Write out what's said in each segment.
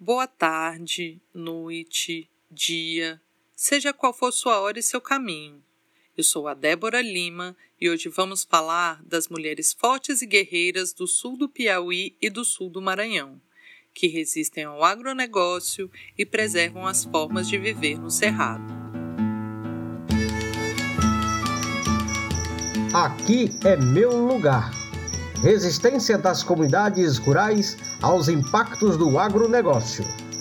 Boa tarde, noite, dia, seja qual for sua hora e seu caminho. Eu sou a Débora Lima e hoje vamos falar das mulheres fortes e guerreiras do sul do Piauí e do sul do Maranhão, que resistem ao agronegócio e preservam as formas de viver no Cerrado. Aqui é meu lugar. Resistência das comunidades rurais aos impactos do agronegócio.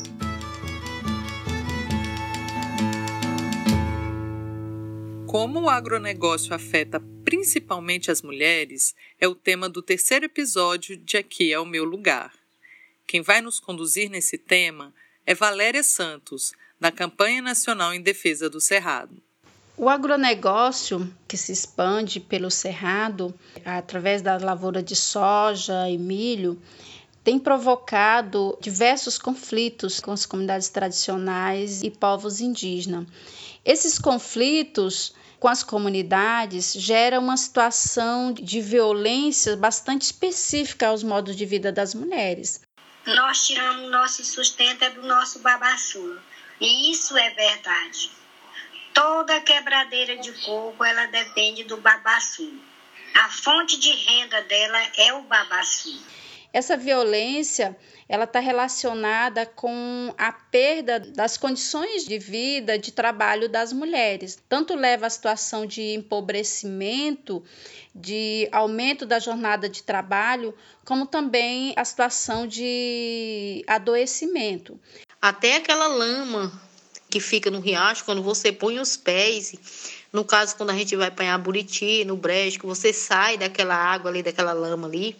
Como o agronegócio afeta principalmente as mulheres, é o tema do terceiro episódio de Aqui é o Meu Lugar. Quem vai nos conduzir nesse tema é Valéria Santos, da Campanha Nacional em Defesa do Cerrado. O agronegócio que se expande pelo Cerrado, através da lavoura de soja e milho, tem provocado diversos conflitos com as comunidades tradicionais e povos indígenas. Esses conflitos com as comunidades geram uma situação de violência bastante específica aos modos de vida das mulheres. Nós tiramos nosso sustento do nosso babaçu, e isso é verdade. Toda quebradeira de coco, ela depende do babaçu. A fonte de renda dela é o babaçu. Essa violência, ela está relacionada com a perda das condições de vida, de trabalho das mulheres. Tanto leva à situação de empobrecimento, de aumento da jornada de trabalho, como também a situação de adoecimento. Até aquela lama que fica no riacho, quando você põe os pés, no caso, quando a gente vai apanhar buriti, no brejo, que você sai daquela água ali, daquela lama ali,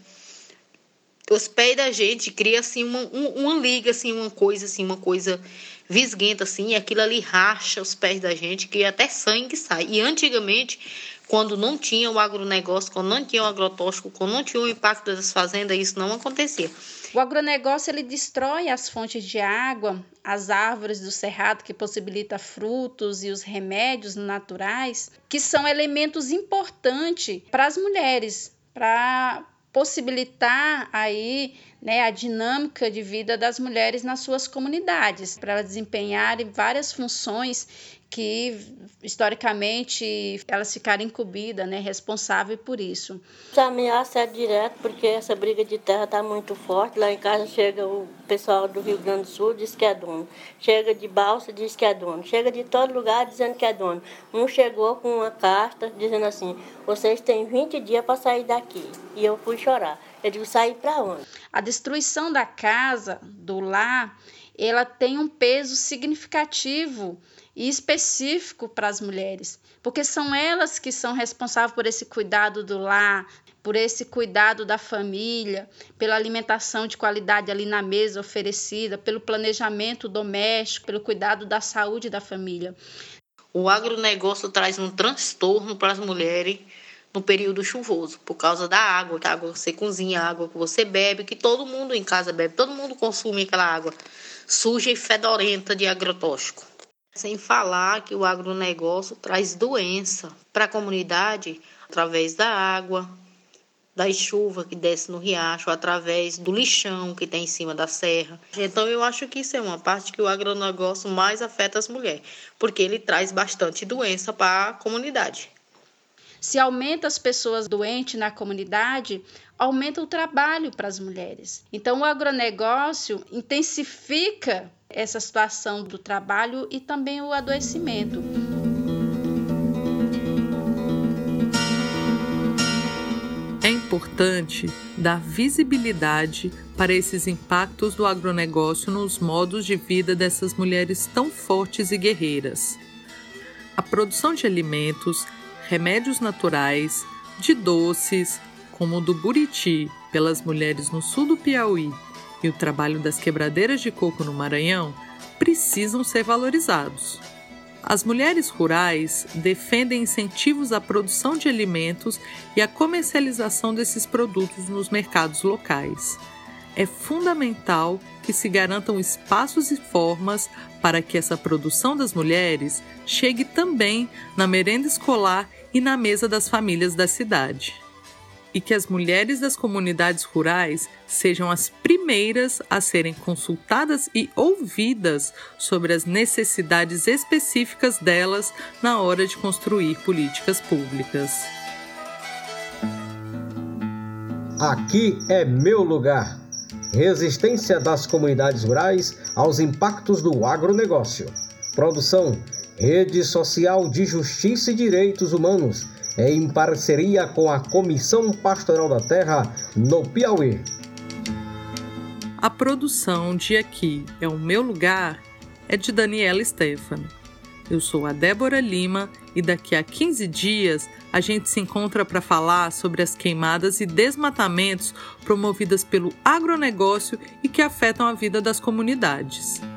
os pés da gente cria assim uma liga, assim, uma coisa visguenta, assim, e aquilo ali racha os pés da gente, que até sangue sai. E antigamente, quando não tinha o agronegócio, quando não tinha o agrotóxico, quando não tinha o impacto das fazendas, isso não acontecia. O agronegócio ele destrói as fontes de água, as árvores do cerrado que possibilita frutos e os remédios naturais, que são elementos importantes para as mulheres, para possibilitar aí, a dinâmica de vida das mulheres nas suas comunidades, para elas desempenharem várias funções que, historicamente, elas ficaram incumbidas, responsáveis por isso. Essa ameaça é direto, porque essa briga de terra está muito forte. Lá em casa chega o pessoal do Rio Grande do Sul, diz que é dono. Chega de Balsa, diz que é dono. Chega de todo lugar dizendo que é dono. Um chegou com uma carta dizendo assim, vocês têm 20 dias para sair daqui. E eu fui chorar. Eu digo, sair para onde? A destruição da casa, do lar, ela tem um peso significativo e específico para as mulheres, porque são elas que são responsáveis por esse cuidado do lar, por esse cuidado da família, pela alimentação de qualidade ali na mesa oferecida, pelo planejamento doméstico, pelo cuidado da saúde da família. O agronegócio traz um transtorno para as mulheres no período chuvoso, por causa da água, que a água que você cozinha, a água que você bebe, que todo mundo em casa bebe, todo mundo consome aquela água suja e fedorenta de agrotóxico. Sem falar que o agronegócio traz doença para a comunidade através da água, da chuva que desce no riacho, através do lixão que tem em cima da serra. Então eu acho que isso é uma parte que o agronegócio mais afeta as mulheres, porque ele traz bastante doença para a comunidade. Se aumenta as pessoas doentes na comunidade, aumenta o trabalho para as mulheres. Então, o agronegócio intensifica essa situação do trabalho e também o adoecimento. É importante dar visibilidade para esses impactos do agronegócio nos modos de vida dessas mulheres tão fortes e guerreiras. A produção de alimentos, remédios naturais, de doces, como o do buriti, pelas mulheres no sul do Piauí, e o trabalho das quebradeiras de coco no Maranhão, precisam ser valorizados. As mulheres rurais defendem incentivos à produção de alimentos e à comercialização desses produtos nos mercados locais. É fundamental que se garantam espaços e formas para que essa produção das mulheres chegue também na merenda escolar e na mesa das famílias da cidade. e que as mulheres das comunidades rurais sejam as primeiras a serem consultadas e ouvidas sobre as necessidades específicas delas na hora de construir políticas públicas. Aqui é meu lugar. Resistência das comunidades rurais aos impactos do agronegócio. Produção: Rede Social de Justiça e Direitos Humanos, em parceria com a Comissão Pastoral da Terra, no Piauí. A produção de Aqui é o Meu Lugar é de Daniela Stefano. Eu sou a Débora Lima e daqui a 15 dias a gente se encontra para falar sobre as queimadas e desmatamentos promovidas pelo agronegócio e que afetam a vida das comunidades.